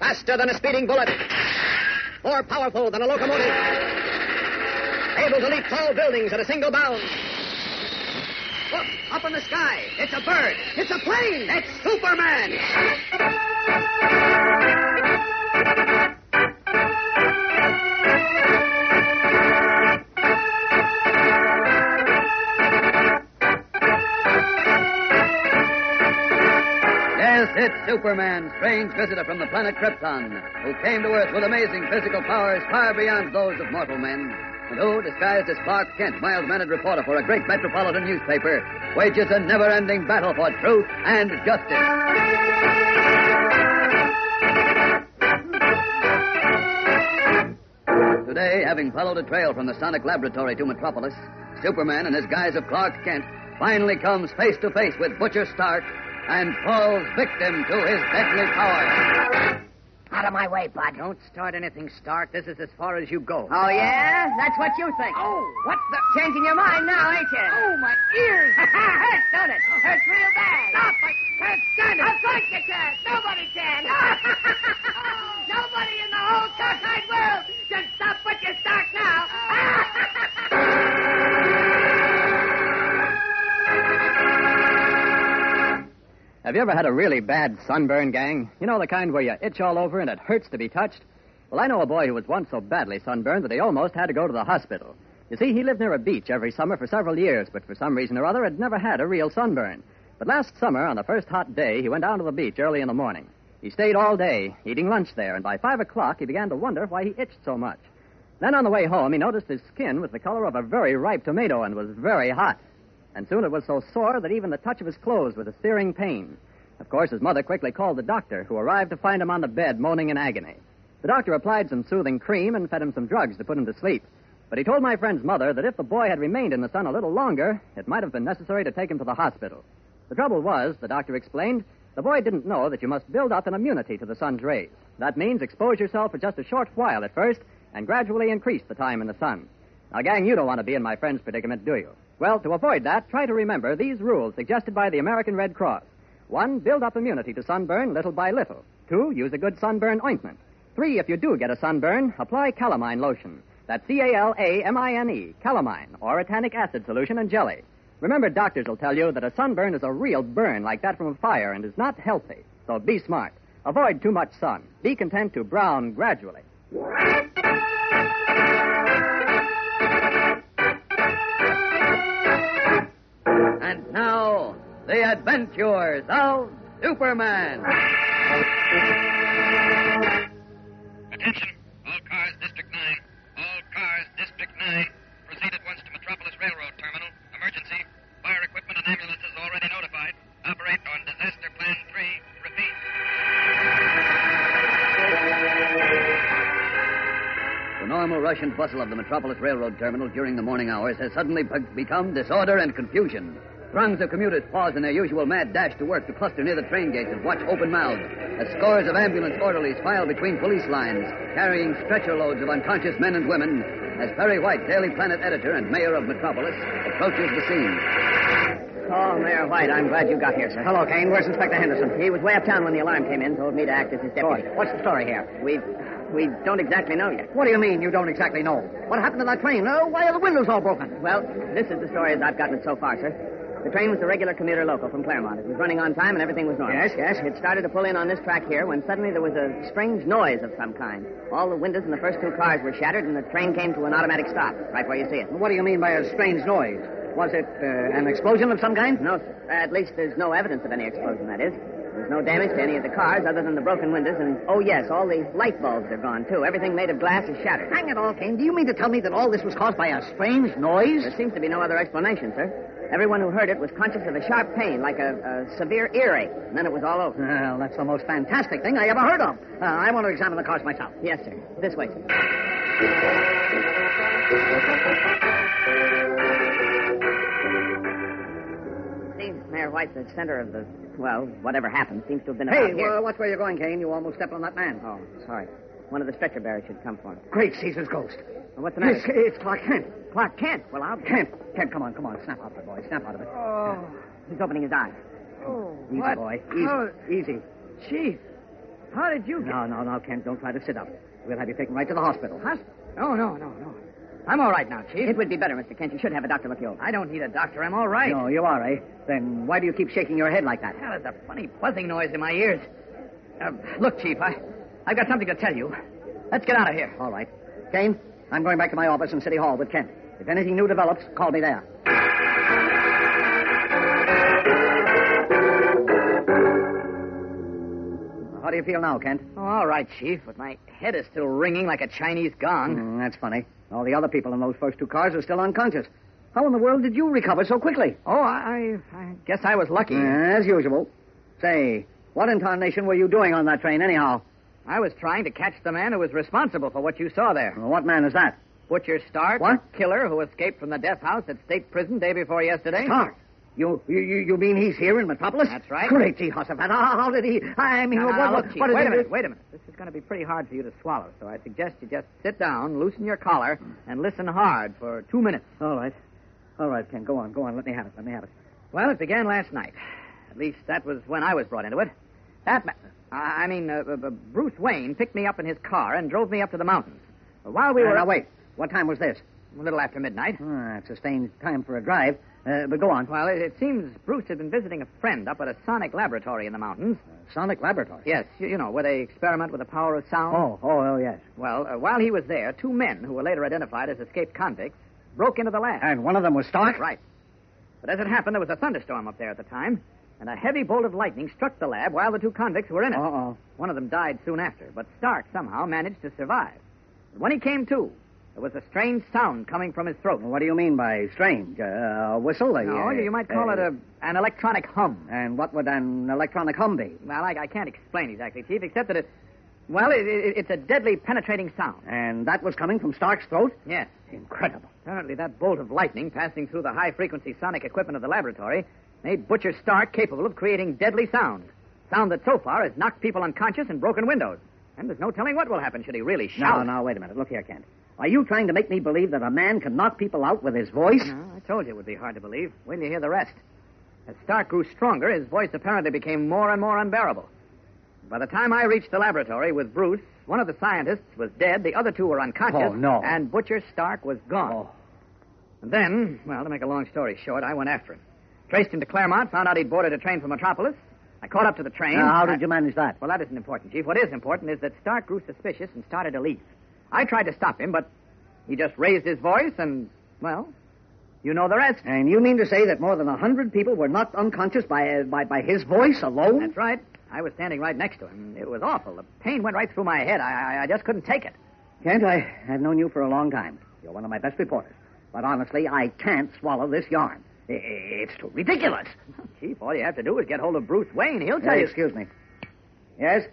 Faster than a speeding bullet. More powerful than a locomotive. Able to leap tall buildings at a single bound. Look, up in the sky. It's a bird. It's a plane. It's Superman. Yes, it's Superman, strange visitor from the planet Krypton, who came to Earth with amazing physical powers far beyond those of mortal men, and who, disguised as Clark Kent, mild-mannered reporter for a great metropolitan newspaper, wages a never-ending battle for truth and justice. Today, having followed a trail from the Sonic Laboratory to Metropolis, Superman, in his guise of Clark Kent, finally comes face to face with Butcher Stark and falls victim to his deadly powers. Out of my way, Bud. Don't start anything, Stark. This is as far as you go. Oh, yeah? That's what you think. Oh. What's the... Changing your mind now, ain't you? Oh, my ears. Hurts, don't it? Hurts real bad. Stop. I can't stand it. Of course you can. Nobody can. Nobody in the whole cockeyed world can stop Butcher Stark now. Have you ever had a really bad sunburn, gang? You know, the kind where you itch all over and it hurts to be touched? Well, I know a boy who was once so badly sunburned that he almost had to go to the hospital. You see, he lived near a beach every summer for several years, but for some reason or other had never had a real sunburn. But last summer, on the first hot day, he went down to the beach early in the morning. He stayed all day, eating lunch there, and by 5 o'clock he began to wonder why he itched so much. Then on the way home, he noticed his skin was the color of a very ripe tomato and was very hot. And soon it was so sore that even the touch of his clothes was a searing pain. Of course, his mother quickly called the doctor, who arrived to find him on the bed, moaning in agony. The doctor applied some soothing cream and fed him some drugs to put him to sleep. But he told my friend's mother that if the boy had remained in the sun a little longer, it might have been necessary to take him to the hospital. The trouble was, the doctor explained, the boy didn't know that you must build up an immunity to the sun's rays. That means expose yourself for just a short while at first and gradually increase the time in the sun. Now, gang, you don't want to be in my friend's predicament, do you? Well, to avoid that, try to remember these rules suggested by the American Red Cross. 1, build up immunity to sunburn little by little. 2, use a good sunburn ointment. 3, if you do get a sunburn, apply calamine lotion. That's Calamine, calamine, or a tannic acid solution and jelly. Remember, doctors will tell you that a sunburn is a real burn like that from a fire and is not healthy. So be smart. Avoid too much sun. Be content to brown gradually. And now, the adventures of Superman. Attention, all cars, District 9. All cars, District 9. Proceed at once to Metropolis Railroad Terminal. Emergency. Fire equipment and ambulances already notified. Operate on Disaster Plan 3. Repeat. The normal rush and bustle of the Metropolis Railroad Terminal during the morning hours has suddenly become disorder and confusion. Throngs of commuters pause in their usual mad dash to work to cluster near the train gates and watch open-mouthed as scores of ambulance orderlies file between police lines, carrying stretcher loads of unconscious men and women, as Perry White, Daily Planet editor and mayor of Metropolis, approaches the scene. Oh, Mayor White, I'm glad you got here, sir. Hello, Kane. Where's Inspector Henderson? He was way uptown when the alarm came in, told me to act as his deputy. What's the story here? We don't exactly know yet. What do you mean you don't exactly know? What happened to that train? Why are the windows all broken? Well, this is the story as I've gotten it so far, sir. The train was the regular commuter local from Claremont. It was running on time and everything was normal. Yes. It started to pull in on this track here when suddenly there was a strange noise of some kind. All the windows in the first 2 cars were shattered and the train came to an automatic stop, right where you see it. What do you mean by a strange noise? Was it an explosion of some kind? No, sir. At least there's no evidence of any explosion, that is. There's no damage to any of the cars other than the broken windows, and, oh, yes, all the light bulbs are gone, too. Everything made of glass is shattered. Hang it all, Kane. Do you mean to tell me that all this was caused by a strange noise? There seems to be no other explanation, sir. Everyone who heard it was conscious of a sharp pain, like a severe earache, and then it was all over. Well, that's the most fantastic thing I ever heard of. I want to examine the cars myself. Yes, sir. This way, sir. See, Mayor White, the center of the, well, whatever happened seems to have been about here. Hey, watch where you're going, Kane. You almost stepped on that man. Oh, sorry. One of the stretcher bearers should come for him. Great Caesar's ghost. Well, what's the matter? It's Clark Kent. Clark Kent? Well, Kent, come on. Snap out of it, boy. Snap out of it. Oh. He's opening his eyes. Easy, boy. Easy. Chief, How did you get... No, Kent, don't try to sit up. We'll have you taken right to the hospital. Hospital? No. I'm all right now, Chief. It would be better, Mr. Kent. You should have a doctor look you over. I don't need a doctor. I'm all right. No, you are, eh? Then why do you keep shaking your head like that? Well, there's a funny buzzing noise in my ears. Look, Chief, I've got something to tell you. Let's get out of here. All right. Kane, I'm going back to my office in City Hall with Kent. If anything new develops, call me there. How do you feel now, Kent? Oh, all right, Chief, but my head is still ringing like a Chinese gong. That's funny. All the other people in those first two cars are still unconscious. How in the world did you recover so quickly? Oh, I guess I was lucky. As usual. Say, what in tarnation were you doing on that train, anyhow? I was trying to catch the man who was responsible for what you saw there. Well, what man is that? Butcher Stark. What? Killer who escaped from the death house at State Prison day before yesterday. Stark? You mean he's here in Metropolis? That's right. Great Jehoshaphat. How did he... I mean, Look, Chief, what did wait he a do? minute, wait a minute. This is going to be pretty hard for you to swallow, so I suggest you just sit down, loosen your collar, and listen hard for 2 minutes. All right. All right, Ken, go on. Let me have it. Well, it began last night. At least that was when I was brought into it. Bruce Wayne picked me up in his car and drove me up to the mountains. While we were... Now, wait. What time was this? A little after midnight. It's a strange time for a drive. But go on. Well, it seems Bruce had been visiting a friend up at a sonic laboratory in the mountains. Sonic laboratory? Yes, you know, where they experiment with the power of sound. Oh, yes. Well, while he was there, two men, who were later identified as escaped convicts, broke into the lab. And one of them was Stark? Right. But as it happened, there was a thunderstorm up there at the time, and a heavy bolt of lightning struck the lab while the two convicts were in it. Uh-oh. One of them died soon after, but Stark somehow managed to survive. But when he came to, there was a strange sound coming from his throat. What do you mean by strange? A whistle? You might call it an electronic hum. And what would an electronic hum be? Well, I can't explain exactly, Chief, except that it's a deadly penetrating sound. And that was coming from Stark's throat? Yes. Incredible. Apparently that bolt of lightning passing through the high-frequency sonic equipment of the laboratory made Butcher Stark capable of creating deadly sound. Sound that so far has knocked people unconscious and broken windows. And there's no telling what will happen should he really shout. No, wait a minute. Look here, Kent. Are you trying to make me believe that a man can knock people out with his voice? No, I told you it would be hard to believe. Wait till you hear the rest. As Stark grew stronger, his voice apparently became more and more unbearable. By the time I reached the laboratory with Bruce, one of the scientists was dead, the other two were unconscious, Oh, no. and Butcher Stark was gone. Oh. And then, to make a long story short, I went after him. Traced him to Claremont, found out he'd boarded a train from Metropolis. I caught up to the train. Now, how did you manage that? Well, that isn't important, Chief. What is important is that Stark grew suspicious and started to leave. I tried to stop him, but he just raised his voice and, you know the rest. And you mean to say that more than 100 people were knocked unconscious by his voice alone? That's right. I was standing right next to him. It was awful. The pain went right through my head. I just couldn't take it. Kent, I've known you for a long time. You're one of my best reporters. But honestly, I can't swallow this yarn. It's too ridiculous. Chief, all you have to do is get hold of Bruce Wayne. He'll tell you. Excuse me. Yes?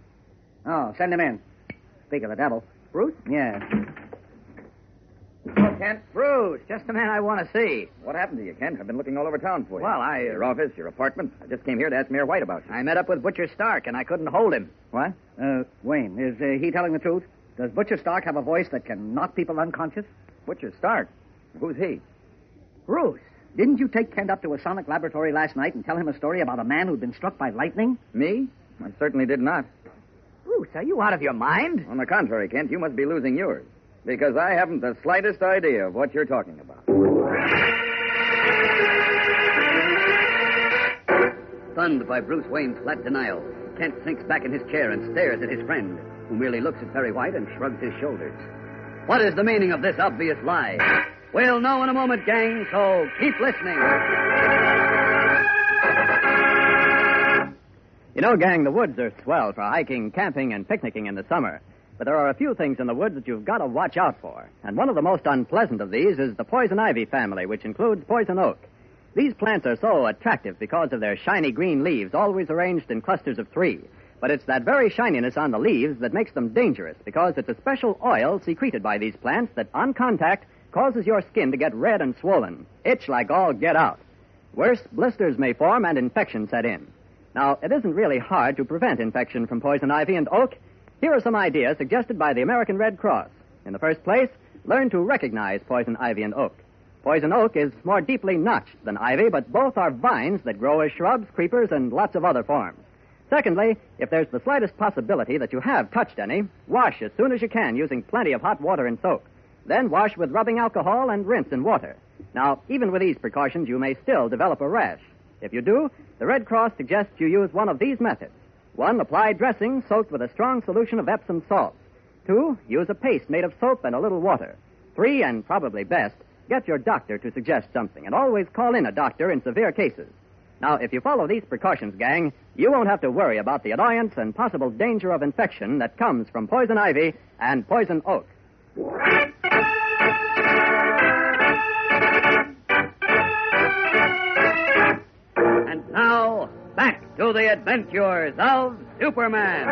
Oh, send him in. Speak of the devil. Bruce? Yeah. Oh, Kent. Bruce, just the man I want to see. What happened to you, Kent? I've been looking all over town for you. Well, Your office, your apartment. I just came here to ask Mayor White about you. I met up with Butcher Stark, and I couldn't hold him. What? Wayne, is he telling the truth? Does Butcher Stark have a voice that can knock people unconscious? Butcher Stark? Who's he? Bruce. Didn't you take Kent up to a sonic laboratory last night and tell him a story about a man who'd been struck by lightning? Me? I certainly did not. Bruce, are you out of your mind? On the contrary, Kent, you must be losing yours. Because I haven't the slightest idea of what you're talking about. Stunned by Bruce Wayne's flat denial, Kent sinks back in his chair and stares at his friend, who merely looks at Perry White and shrugs his shoulders. What is the meaning of this obvious lie? We'll know in a moment, gang, so keep listening. You know, gang, the woods are swell for hiking, camping, and picnicking in the summer. But there are a few things in the woods that you've got to watch out for. And one of the most unpleasant of these is the poison ivy family, which includes poison oak. These plants are so attractive because of their shiny green leaves, always arranged in clusters of 3. But it's that very shininess on the leaves that makes them dangerous, because it's a special oil secreted by these plants that, on contact, causes your skin to get red and swollen, itch like all get out. Worse, blisters may form and infection set in. Now, it isn't really hard to prevent infection from poison ivy and oak. Here are some ideas suggested by the American Red Cross. In the first place, learn to recognize poison ivy and oak. Poison oak is more deeply notched than ivy, but both are vines that grow as shrubs, creepers, and lots of other forms. Secondly, if there's the slightest possibility that you have touched any, wash as soon as you can using plenty of hot water and soap. Then wash with rubbing alcohol and rinse in water. Now, even with these precautions, you may still develop a rash. If you do, the Red Cross suggests you use one of these methods. 1, apply dressing soaked with a strong solution of Epsom salts. 2, use a paste made of soap and a little water. 3, and probably best, get your doctor to suggest something, and always call in a doctor in severe cases. Now, if you follow these precautions, gang, you won't have to worry about the annoyance and possible danger of infection that comes from poison ivy and poison oak. And now, back to the adventures of Superman.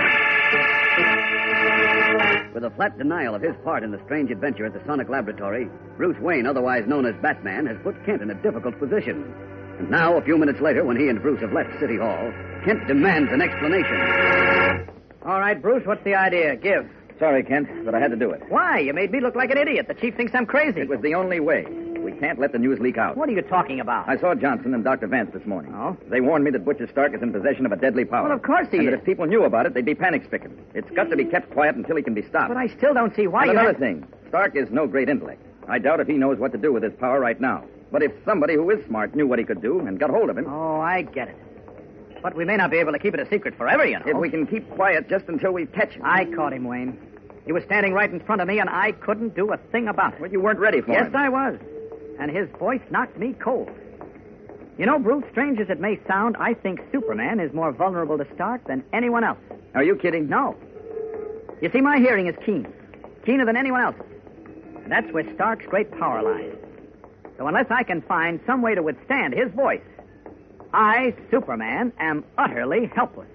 With a flat denial of his part in the strange adventure at the Sonic Laboratory, Bruce Wayne, otherwise known as Batman, has put Kent in a difficult position. And now, a few minutes later, when he and Bruce have left City Hall, Kent demands an explanation. All right, Bruce, what's the idea? Give. Sorry, Kent, but I had to do it. Why? You made me look like an idiot. The chief thinks I'm crazy. It was the only way. We can't let the news leak out. What are you talking about? I saw Johnson and Dr. Vance this morning. Oh? They warned me that Butcher Stark is in possession of a deadly power. Well, of course he and is. that if people knew about it, they'd be panic-stricken. It's got to be kept quiet until he can be stopped. But I still don't see why and you... another thing. Stark is no great intellect. I doubt if he knows what to do with his power right now. But if somebody who is smart knew what he could do and got hold of him... Oh, I get it. But we may not be able to keep it a secret forever, you know. If we can keep quiet just until we catch him. I caught him, Wayne. He was standing right in front of me, and I couldn't do a thing about it. Well, you weren't ready for Yes, him. I was. And his voice knocked me cold. You know, Bruce, strange as it may sound, I think Superman is more vulnerable to Stark than anyone else. Are you kidding? No. You see, my hearing is keen. Keener than anyone else's. And that's where Stark's great power lies. So unless I can find some way to withstand his voice, I, Superman, am utterly helpless.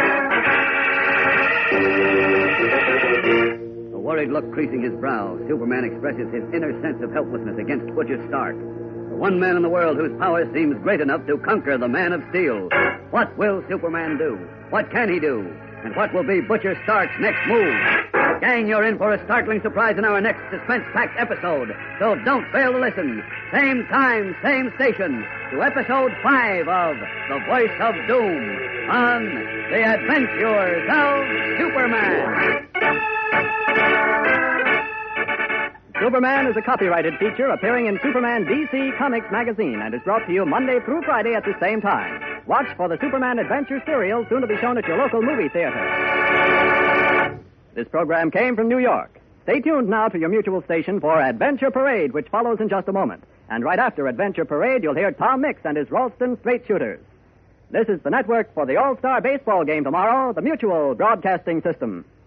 A worried look creasing his brow, Superman expresses his inner sense of helplessness against Butcher Stark, the one man in the world whose power seems great enough to conquer the Man of Steel. What will Superman do? What can he do? And what will be Butcher Stark's next move? Gang, you're in for a startling surprise in our next suspense-packed episode, so don't fail to listen. Same time, same station, to episode 5 of The Voice of Doom on The Adventures of Superman. Superman is a copyrighted feature appearing in Superman DC Comics magazine and is brought to you Monday through Friday at the same time. Watch for the Superman Adventure serial, soon to be shown at your local movie theater. This program came from New York. Stay tuned now to your mutual station for Adventure Parade, which follows in just a moment. And right after Adventure Parade, you'll hear Tom Mix and his Ralston Straight Shooters. This is the network for the All-Star Baseball game tomorrow, the Mutual Broadcasting System.